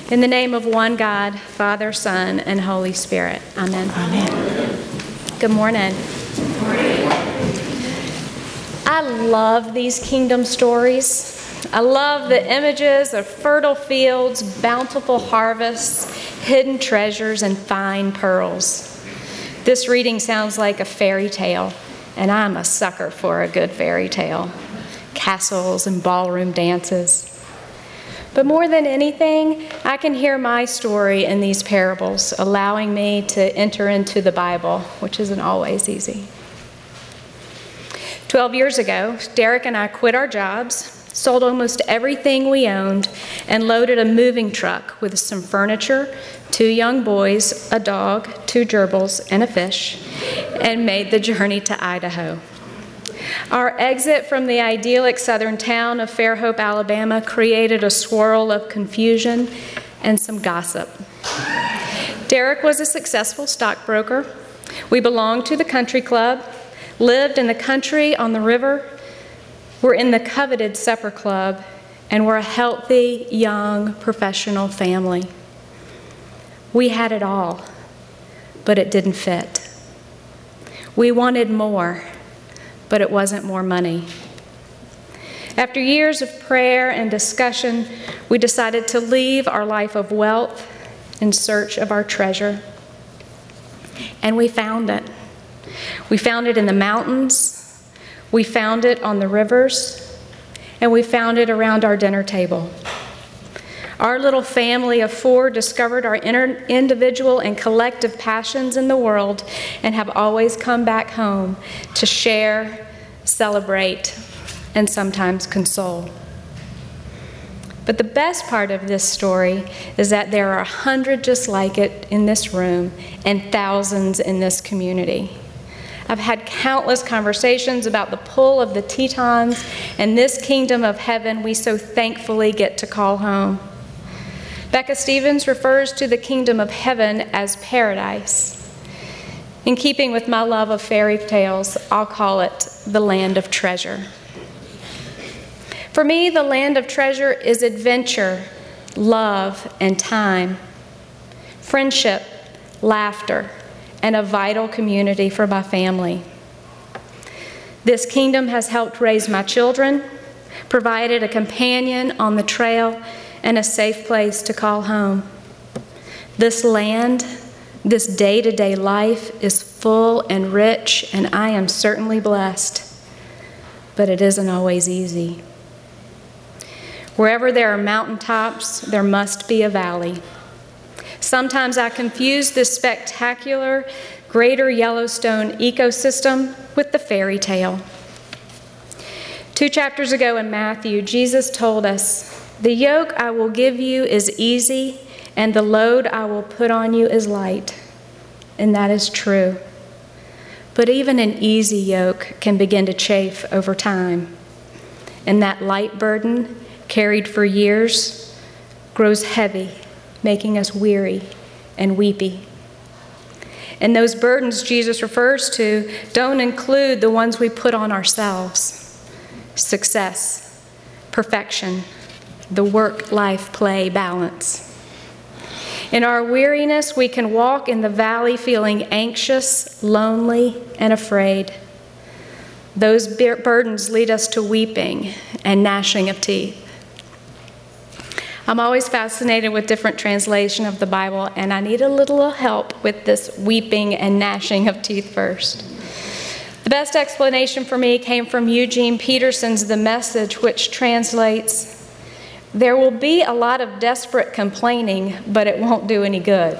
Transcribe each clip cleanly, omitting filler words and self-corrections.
In the name of one God, Father, Son, and Holy Spirit. Amen. Amen. Good morning. Good morning. I love these kingdom stories. I love the images of fertile fields, bountiful harvests, hidden treasures, and fine pearls. This reading sounds like a fairy tale, and I'm a sucker for a good fairy tale. Castles and ballroom dances. But more than anything, I can hear my story in these parables, allowing me to enter into the Bible, which isn't always easy. 12 years ago, Derek and I quit our jobs, sold almost everything we owned, and loaded a moving truck with some furniture, 2 young boys, a dog, 2 gerbils, and a fish, and made the journey to Idaho. Our exit from the idyllic southern town of Fairhope, Alabama, created a swirl of confusion and some gossip. Derek was a successful stockbroker. We belonged to the country club, lived in the country on the river, were in the coveted supper club, and were a healthy, young, professional family. We had it all, but it didn't fit. We wanted more, but it wasn't more money. After years of prayer and discussion, we decided to leave our life of wealth in search of our treasure. And we found it. We found it in the mountains, we found it on the rivers, and we found it around our dinner table. Our little family of 4 discovered our individual and collective passions in the world and have always come back home to share, celebrate, and sometimes console. But the best part of this story is that there are 100 just like it in this room and thousands in this community. I've had countless conversations about the pull of the Tetons and this kingdom of heaven we so thankfully get to call home. Becca Stevens refers to the kingdom of heaven as paradise. In keeping with my love of fairy tales, I'll call it the land of treasure. For me, the land of treasure is adventure, love, and time, friendship, laughter, and a vital community for my family. This kingdom has helped raise my children, provided a companion on the trail, and a safe place to call home. This land, this day-to-day life is full and rich, and I am certainly blessed, but it isn't always easy. Wherever there are mountaintops, there must be a valley. Sometimes I confuse this spectacular Greater Yellowstone ecosystem with the fairy tale. 2 chapters ago in Matthew, Jesus told us, "The yoke I will give you is easy, and the load I will put on you is light." And that is true. But even an easy yoke can begin to chafe over time. And that light burden, carried for years, grows heavy, making us weary and weepy. And those burdens Jesus refers to don't include the ones we put on ourselves: success, perfection, the work-life-play balance. In our weariness, we can walk in the valley feeling anxious, lonely, and afraid. Those burdens lead us to weeping and gnashing of teeth. I'm always fascinated with different translation of the Bible, and I need a little help with this weeping and gnashing of teeth first. The best explanation for me came from Eugene Peterson's The Message, which translates, "There will be a lot of desperate complaining, but it won't do any good."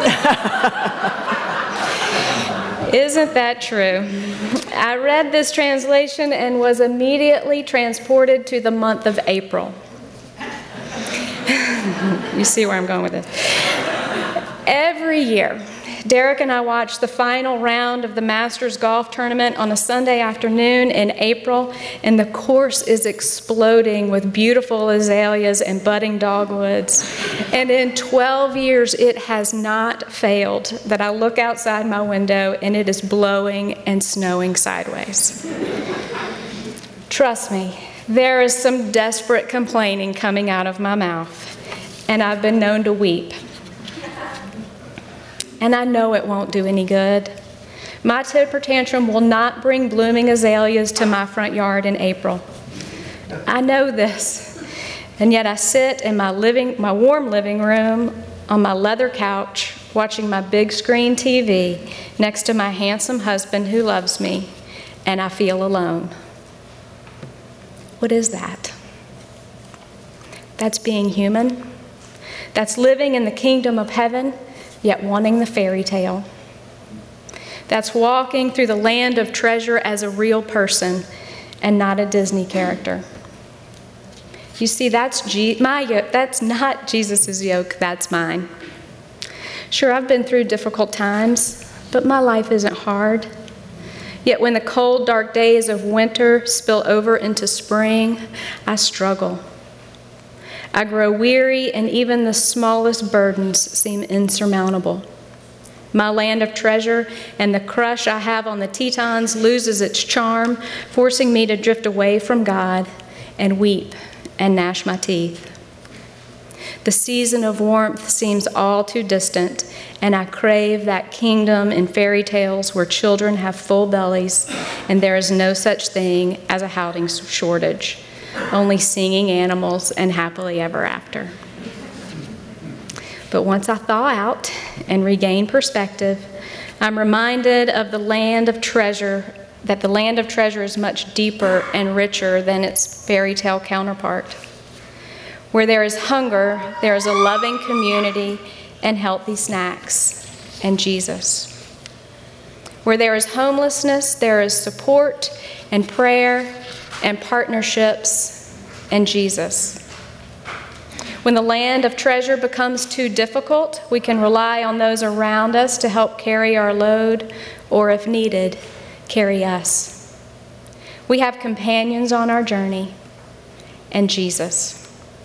Isn't that true? I read this translation and was immediately transported to the month of April. You see where I'm going with this. Every year, Derek and I watch the final round of the Masters golf tournament on a Sunday afternoon in April, and the course is exploding with beautiful azaleas and budding dogwoods. And in 12 years, it has not failed that I look outside my window and it is blowing and snowing sideways. Trust me, there is some desperate complaining coming out of my mouth. and I've been known to weep. And I know it won't do any good. My temper tantrum will not bring blooming azaleas to my front yard in April. I know this, and yet I sit in my warm living room on my leather couch, watching my big screen TV next to my handsome husband who loves me, and I feel alone. What is that? That's being human. That's living in the kingdom of heaven, yet wanting the fairy tale. That's walking through the land of treasure as a real person and not a Disney character. You see, that's not Jesus' yoke, that's mine. Sure, I've been through difficult times, but my life isn't hard. Yet when the cold, dark days of winter spill over into spring, I struggle. I grow weary, and even the smallest burdens seem insurmountable. My land of treasure and the crush I have on the Tetons loses its charm, forcing me to drift away from God and weep and gnash my teeth. The season of warmth seems all too distant, and I crave that kingdom in fairy tales where children have full bellies and there is no such thing as a housing shortage, only singing animals and happily ever after. But once I thaw out and regain perspective, I'm reminded of the land of treasure, that the land of treasure is much deeper and richer than its fairy tale counterpart. Where there is hunger, there is a loving community and healthy snacks, and Jesus. Where there is homelessness, there is support and prayer and partnerships, and Jesus. When the land of treasure becomes too difficult, we can rely on those around us to help carry our load, or if needed, carry us. We have companions on our journey, and Jesus.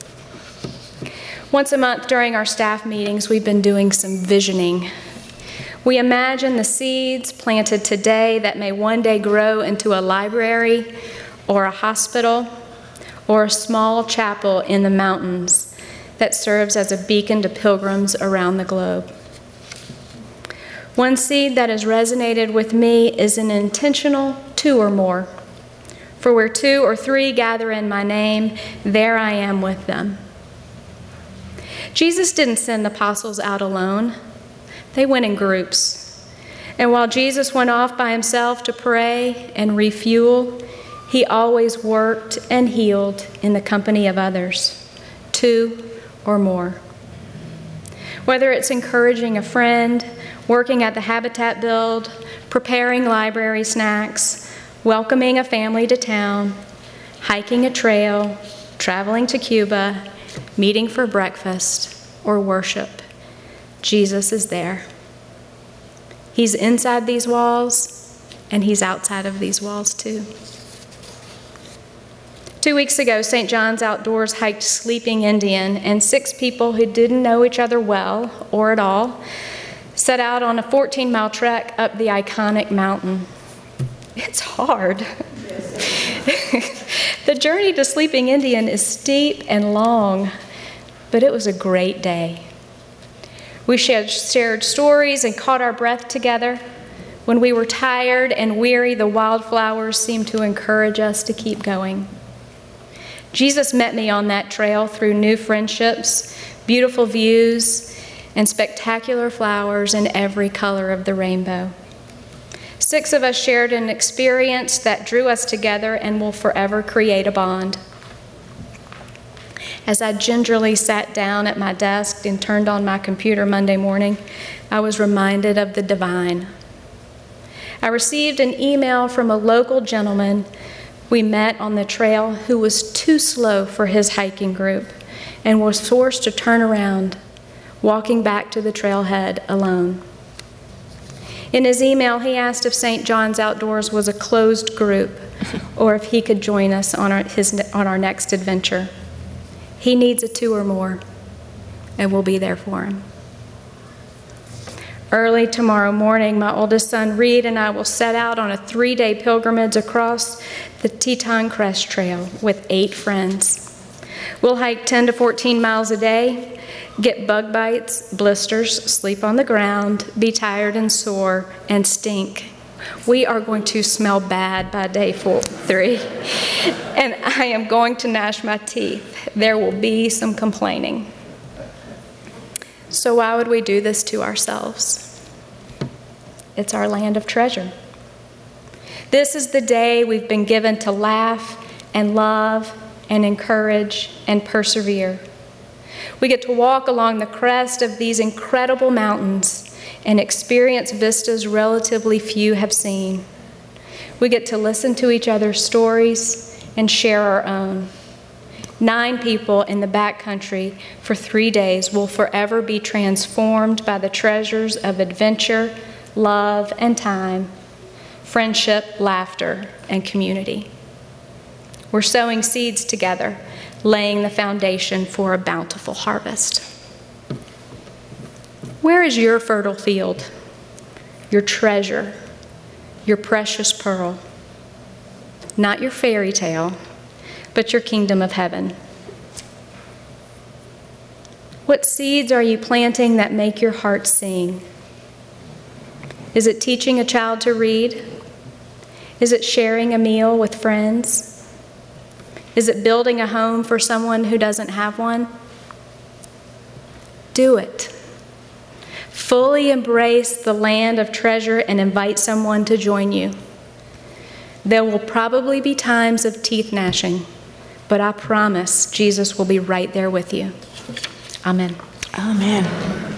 Once a month during our staff meetings, we've been doing some visioning. We imagine the seeds planted today that may one day grow into a library or a hospital or a small chapel in the mountains that serves as a beacon to pilgrims around the globe. One seed that has resonated with me is an intentional 2 or more. For where 2 or 3 gather in my name, there I am with them. Jesus didn't send the apostles out alone. They went in groups. And while Jesus went off by himself to pray and refuel, he always worked and healed in the company of others, 2 or more. Whether it's encouraging a friend, working at the Habitat Build, preparing library snacks, welcoming a family to town, hiking a trail, traveling to Cuba, meeting for breakfast, or worship, Jesus is there. He's inside these walls, and he's outside of these walls too. 2 weeks ago, St. John's Outdoors hiked Sleeping Indian, and 6 people who didn't know each other well or at all set out on a 14-mile trek up the iconic mountain. It's hard. The journey to Sleeping Indian is steep and long, but it was a great day. We shared stories and caught our breath together. When we were tired and weary, the wildflowers seemed to encourage us to keep going. Jesus met me on that trail through new friendships, beautiful views, and spectacular flowers in every color of the rainbow. 6 of us shared an experience that drew us together and will forever create a bond. As I gingerly sat down at my desk and turned on my computer Monday morning, I was reminded of the divine. I received an email from a local gentleman we met on the trail who was too slow for his hiking group and was forced to turn around, walking back to the trailhead alone. In his email, he asked if St. John's Outdoors was a closed group or if he could join us on our next adventure. He needs a 2 or more, and we'll be there for him. Early tomorrow morning, my oldest son, Reed, and I will set out on a 3-day pilgrimage across the Teton Crest Trail with 8 friends. We'll hike 10 to 14 miles a day, get bug bites, blisters, sleep on the ground, be tired and sore, and stink. We are going to smell bad by day 3. And I am going to gnash my teeth. There will be some complaining. So why would we do this to ourselves? It's our land of treasure. This is the day we've been given to laugh and love and encourage and persevere. We get to walk along the crest of these incredible mountains and experience vistas relatively few have seen. We get to listen to each other's stories and share our own. 9 people in the backcountry for 3 days will forever be transformed by the treasures of adventure, love, and time, friendship, laughter, and community. We're sowing seeds together, laying the foundation for a bountiful harvest. Where is your fertile field, your treasure, your precious pearl? Not your fairy tale, but your kingdom of heaven. What seeds are you planting that make your heart sing? Is it teaching a child to read? Is it sharing a meal with friends? Is it building a home for someone who doesn't have one? Do it. Fully embrace the land of treasure and invite someone to join you. There will probably be times of teeth gnashing, but I promise Jesus will be right there with you. Amen. Amen.